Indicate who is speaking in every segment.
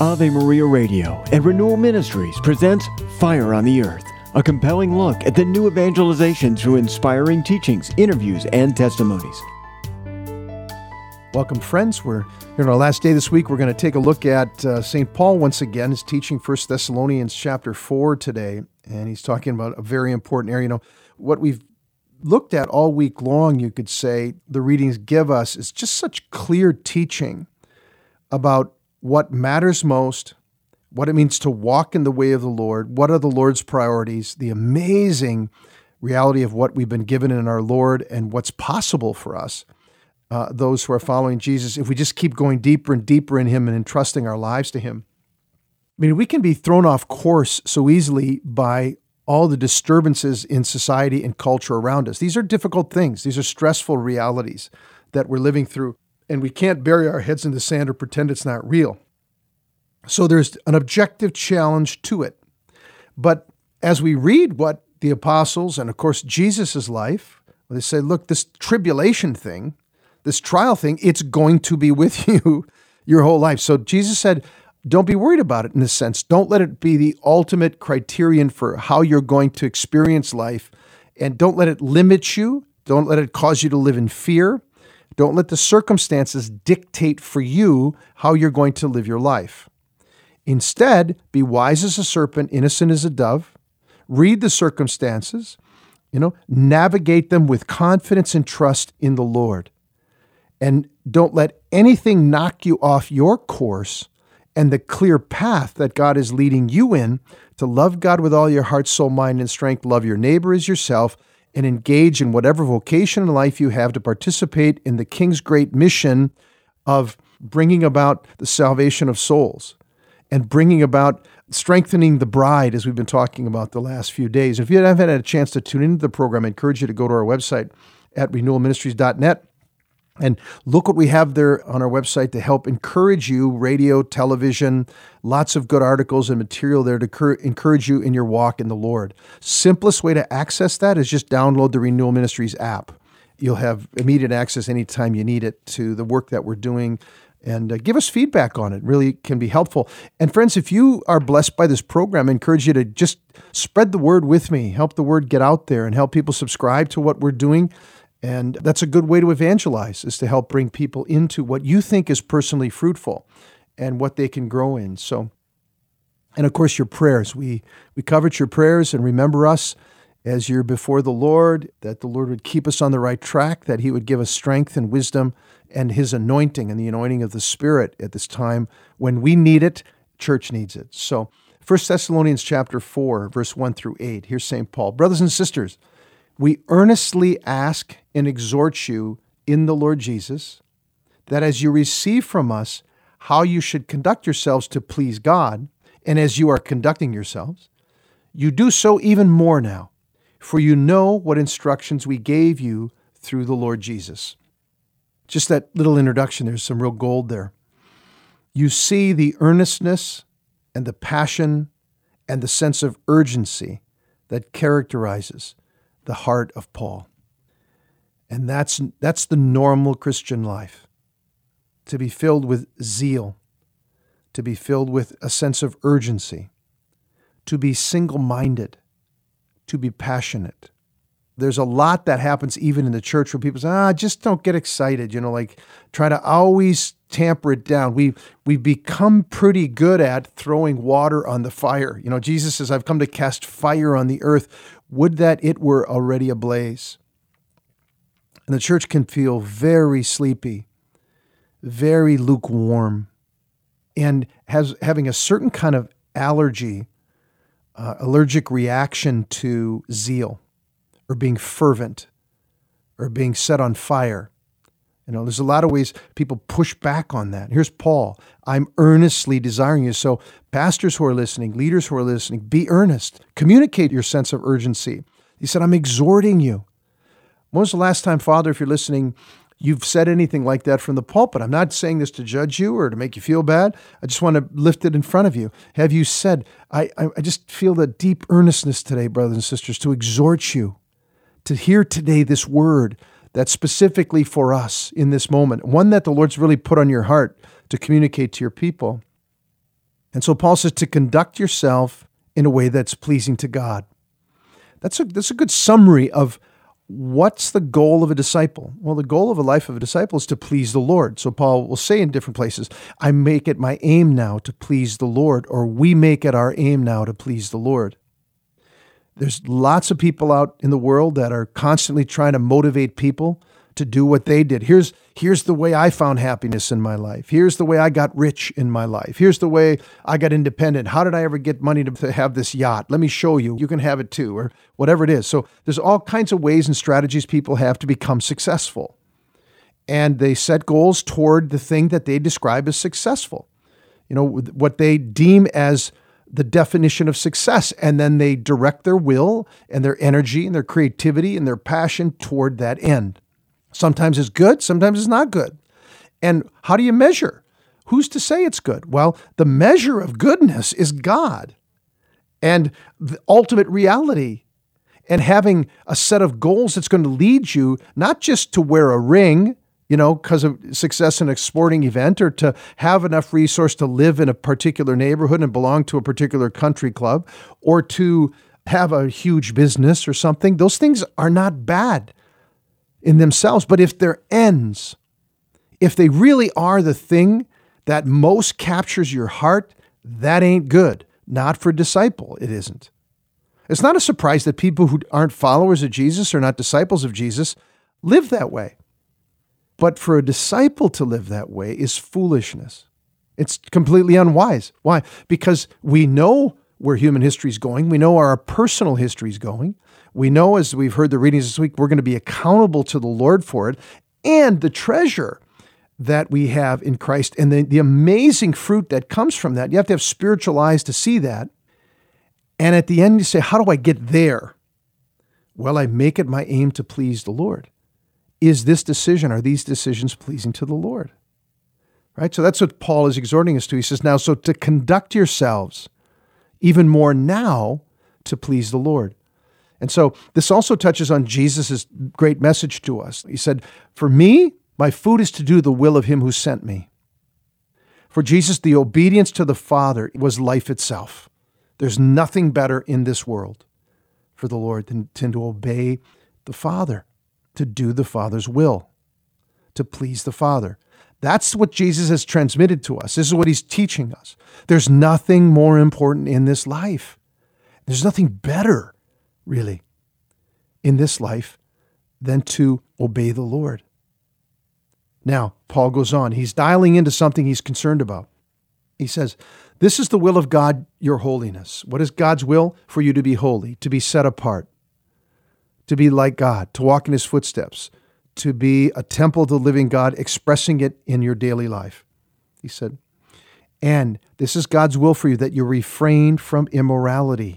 Speaker 1: Ave Maria Radio and Renewal Ministries presents Fire on the Earth, a compelling look at the new evangelization through inspiring teachings, interviews, and testimonies.
Speaker 2: Welcome, friends. We're here on our last day this week. We're going to take a look at St. Paul once again. He's teaching 1 Thessalonians chapter 4 today, and he's talking about a very important area. You know, what we've looked at all week long, you could say, the readings give us is just such clear teaching about what matters most, what it means to walk in the way of the Lord, what are the Lord's priorities, the amazing reality of what we've been given in our Lord and what's possible for us, those who are following Jesus, if we just keep going deeper and deeper in Him and entrusting our lives to Him. I mean, we can be thrown off course so easily by all the disturbances in society and culture around us. These are difficult things. These are stressful realities that we're living through. And we can't bury our heads in the sand or pretend it's not real. So there's an objective challenge to it. But as we read what the apostles and, of course, Jesus' life, they say, look, this tribulation thing, this trial thing, it's going to be with you your whole life. So Jesus said, don't be worried about it in this sense. Don't let it be the ultimate criterion for how you're going to experience life. And don't let it limit you. Don't let it cause you to live in fear. Don't let the circumstances dictate for you how you're going to live your life. Instead, be wise as a serpent, innocent as a dove. Read the circumstances, navigate them with confidence and trust in the Lord. And don't let anything knock you off your course and the clear path that God is leading you in to love God with all your heart, soul, mind, and strength, love your neighbor as yourself, and engage in whatever vocation in life you have to participate in the King's great mission of bringing about the salvation of souls and bringing about strengthening the bride, as we've been talking about the last few days. If you haven't had a chance to tune into the program, I encourage you to go to our website at renewalministries.net and look what we have there on our website to help encourage you, radio, television, lots of good articles and material there to encourage you in your walk in the Lord. Simplest way to access that is just download the Renewal Ministries app. You'll have immediate access anytime you need it to the work that we're doing, and give us feedback on it. Really can be helpful. And friends, if you are blessed by this program, I encourage you to just spread the word with me, help the word get out there and help people subscribe to what we're doing. And that's a good way to evangelize, is to help bring people into what you think is personally fruitful and what they can grow in. So, and of course, your prayers. We covered your prayers, and remember us as you're before the Lord, that the Lord would keep us on the right track, that He would give us strength and wisdom and His anointing and the anointing of the Spirit at this time when we need it, church needs it. So 1 Thessalonians chapter 4, verse 1 through 8, here's St. Paul. Brothers and sisters, we earnestly ask and exhort you in the Lord Jesus that as you receive from us how you should conduct yourselves to please God, and as you are conducting yourselves, you do so even more now, for you know what instructions we gave you through the Lord Jesus. Just that little introduction, there's some real gold there. You see the earnestness and the passion and the sense of urgency that characterizes the heart of Paul. And that's the normal Christian life, to be filled with zeal, to be filled with a sense of urgency, to be single-minded, to be passionate. There's a lot that happens even in the church where people say, just don't get excited, like try to always tamper it down. We've become pretty good at throwing water on the fire. Jesus says, I've come to cast fire on the earth. Would that it were already ablaze. And the church can feel very sleepy, very lukewarm, and having a certain kind of allergic reaction to zeal, or being fervent, or being set on fire. There's a lot of ways people push back on that. Here's Paul. I'm earnestly desiring you. So pastors who are listening, leaders who are listening, be earnest. Communicate your sense of urgency. He said, I'm exhorting you. When was the last time, Father, if you're listening, you've said anything like that from the pulpit? I'm not saying this to judge you or to make you feel bad. I just want to lift it in front of you. Have you said, I just feel the deep earnestness today, brothers and sisters, to exhort you, to hear today this word that's specifically for us in this moment, one that the Lord's really put on your heart to communicate to your people. And so Paul says to conduct yourself in a way that's pleasing to God. That's a good summary of what's the goal of a disciple. Well, the goal of a life of a disciple is to please the Lord. So Paul will say in different places, I make it my aim now to please the Lord, or we make it our aim now to please the Lord. There's lots of people out in the world that are constantly trying to motivate people to do what they did. Here's the way I found happiness in my life. Here's the way I got rich in my life. Here's the way I got independent. How did I ever get money to have this yacht? Let me show you. You can have it too, or whatever it is. So there's all kinds of ways and strategies people have to become successful. And they set goals toward the thing that they describe as successful. You know, what they deem as the definition of success. And then they direct their will and their energy and their creativity and their passion toward that end. Sometimes it's good, sometimes it's not good. And how do you measure? Who's to say it's good? Well, the measure of goodness is God and the ultimate reality, and having a set of goals that's going to lead you not just to wear a ring, you know, because of success in a sporting event, or to have enough resource to live in a particular neighborhood and belong to a particular country club, or to have a huge business or something. Those things are not bad in themselves, but if they're ends, if they really are the thing that most captures your heart, that ain't good. Not for a disciple, it isn't. It's not a surprise that people who aren't followers of Jesus or not disciples of Jesus live that way. But for a disciple to live that way is foolishness. It's completely unwise. Why? Because we know where human history is going. We know our personal history is going. We know, as we've heard the readings this week, we're going to be accountable to the Lord for it, and the treasure that we have in Christ and the amazing fruit that comes from that. You have to have spiritual eyes to see that. And at the end, you say, how do I get there? Well, I make it my aim to please the Lord. Is this decision, are these decisions pleasing to the Lord? Right? So that's what Paul is exhorting us to. He says, now, so to conduct yourselves even more now to please the Lord. And so this also touches on Jesus' great message to us. He said, for me, my food is to do the will of him who sent me. For Jesus, the obedience to the Father was life itself. There's nothing better in this world for the Lord than to obey the Father, to do the Father's will, to please the Father. That's what Jesus has transmitted to us. This is what he's teaching us. There's nothing more important in this life. There's nothing better, really, in this life than to obey the Lord. Now, Paul goes on. He's dialing into something he's concerned about. He says, this is the will of God, your holiness. What is God's will? For you to be holy, to be set apart, to be like God, to walk in his footsteps, to be a temple of the living God, expressing it in your daily life. He said, and this is God's will for you, that you refrain from immorality.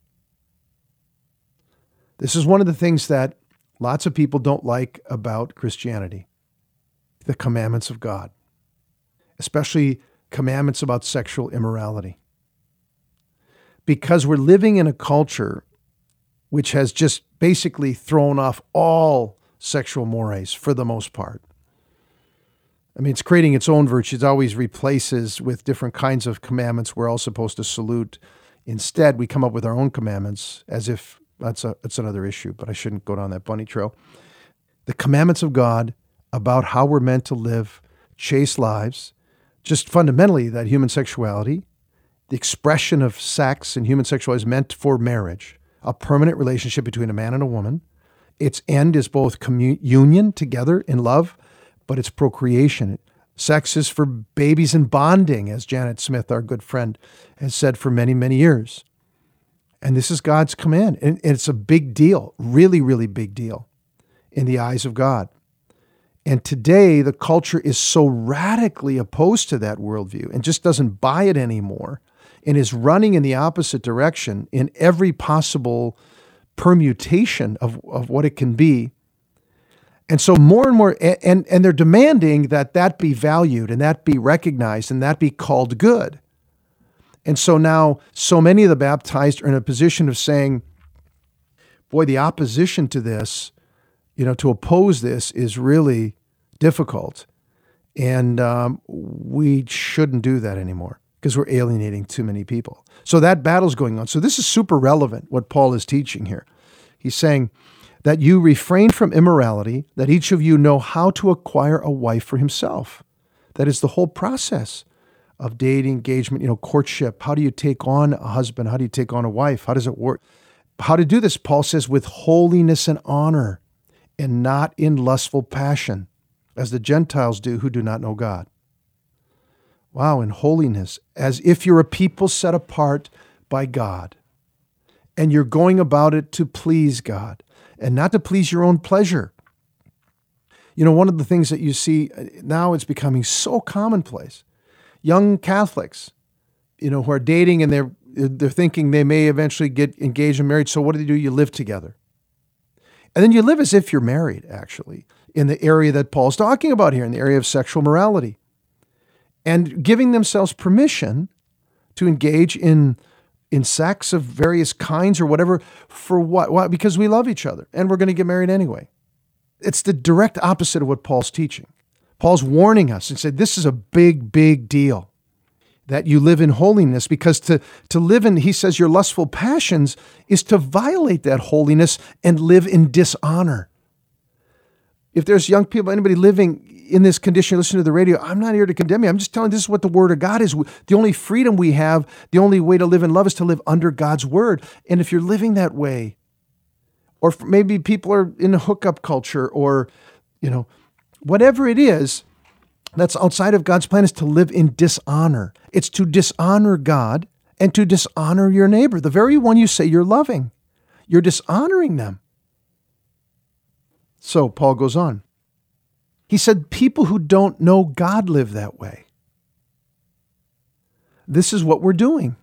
Speaker 2: This is one of the things that lots of people don't like about Christianity, the commandments of God, especially commandments about sexual immorality. Because we're living in a culture which has just basically thrown off all sexual mores for the most part. I mean, it's creating its own virtues. It always replaces with different kinds of commandments we're all supposed to salute. Instead, we come up with our own commandments as if that's another issue, but I shouldn't go down that bunny trail. The commandments of God about how we're meant to live chaste lives, just fundamentally that human sexuality, the expression of sex and human sexuality is meant for marriage, a permanent relationship between a man and a woman. Its end is both union together in love, but it's procreation. Sex is for babies and bonding, as Janet Smith, our good friend, has said for many, many years. And this is God's command. And it's a big deal, really, really big deal in the eyes of God. And today, the culture is so radically opposed to that worldview and just doesn't buy it anymore and is running in the opposite direction in every possible permutation of what it can be. And so more and more, and they're demanding that be valued and that be recognized and that be called good. And so now so many of the baptized are in a position of saying, boy, the opposition to this, to oppose this is really difficult. And we shouldn't do that anymore. because we're alienating too many people. So that battle's going on. So this is super relevant, what Paul is teaching here. He's saying that you refrain from immorality, that each of you know how to acquire a wife for himself. That is the whole process of dating, engagement, courtship. How do you take on a husband? How do you take on a wife? How does it work? How to do this, Paul says, with holiness and honor, and not in lustful passion, as the Gentiles do who do not know God. Wow, in holiness, as if you're a people set apart by God, and you're going about it to please God, and not to please your own pleasure. One of the things that you see now, it's becoming so commonplace. Young Catholics, who are dating and they're thinking they may eventually get engaged and married. So what do? You live together. And then you live as if you're married, actually, in the area that Paul's talking about here, in the area of sexual morality. And giving themselves permission to engage in sex of various kinds or whatever. For what? Why? Because we love each other and we're going to get married anyway. It's the direct opposite of what Paul's teaching. Paul's warning us and said, this is a big, big deal, that you live in holiness, because to live in, he says, your lustful passions is to violate that holiness and live in dishonor. If there's young people, anybody living in this condition, listen to the radio, I'm not here to condemn you. I'm just telling you this is what the Word of God is. The only freedom we have, the only way to live in love is to live under God's Word. And if you're living that way, or maybe people are in a hookup culture, or, whatever it is that's outside of God's plan, is to live in dishonor. It's to dishonor God and to dishonor your neighbor, the very one you say you're loving. You're dishonoring them. So Paul goes on. He said, people who don't know God live that way. This is what we're doing.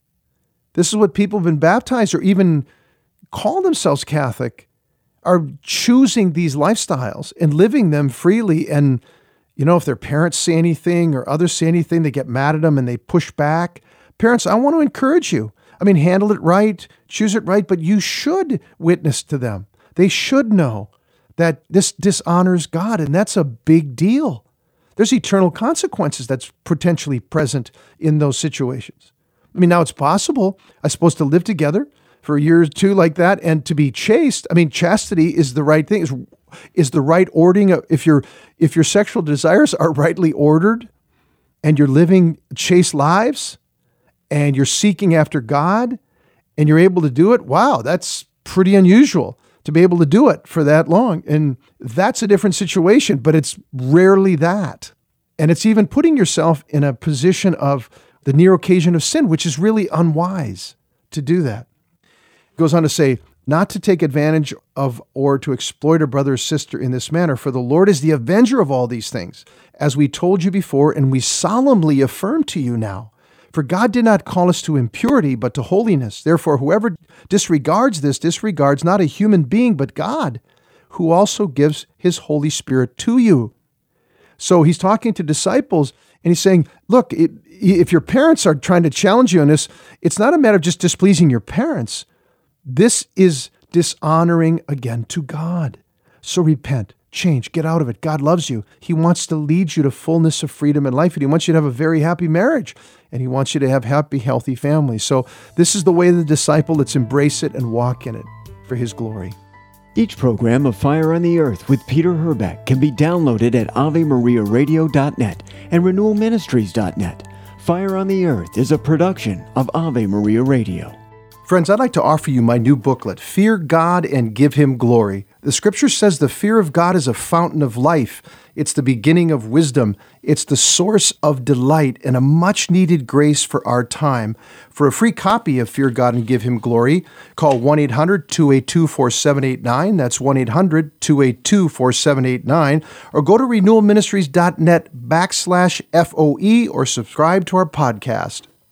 Speaker 2: This is what people who've been baptized or even call themselves Catholic are choosing these lifestyles and living them freely. And, if their parents say anything or others say anything, they get mad at them and they push back. Parents, I want to encourage you. Handle it right, choose it right, but you should witness to them. They should know that this dishonors God, and that's a big deal. There's eternal consequences that's potentially present in those situations. Now it's possible, I suppose, to live together for a year or two like that and to be chaste. Chastity is the right thing, is the right ordering. If your sexual desires are rightly ordered and you're living chaste lives and you're seeking after God and you're able to do it, wow, that's pretty unusual to be able to do it for that long. And that's a different situation, but it's rarely that. And it's even putting yourself in a position of the near occasion of sin, which is really unwise to do that. It goes on to say, not to take advantage of or to exploit a brother or sister in this manner, for the Lord is the avenger of all these things, as we told you before, and we solemnly affirm to you now. For God did not call us to impurity, but to holiness. Therefore, whoever disregards this disregards not a human being, but God, who also gives his Holy Spirit to you. So he's talking to disciples, and he's saying, look, if your parents are trying to challenge you on this, it's not a matter of just displeasing your parents. This is dishonoring again to God. So repent, change, get out of it. God loves you. He wants to lead you to fullness of freedom and life, and he wants you to have a very happy marriage, and he wants you to have happy, healthy families. So this is the way of the disciple. Let's embrace it and walk in it for his glory.
Speaker 1: Each program of Fire on the Earth with Peter Herbeck can be downloaded at AveMariaRadio.net and RenewalMinistries.net. Fire on the Earth is a production of Ave Maria Radio.
Speaker 2: Friends, I'd like to offer you my new booklet, Fear God and Give Him Glory. The scripture says the fear of God is a fountain of life. It's the beginning of wisdom. It's the source of delight and a much-needed grace for our time. For a free copy of Fear God and Give Him Glory, call 1-800-282-4789. That's 1-800-282-4789. Or go to renewalministries.net /FOE or subscribe to our podcast.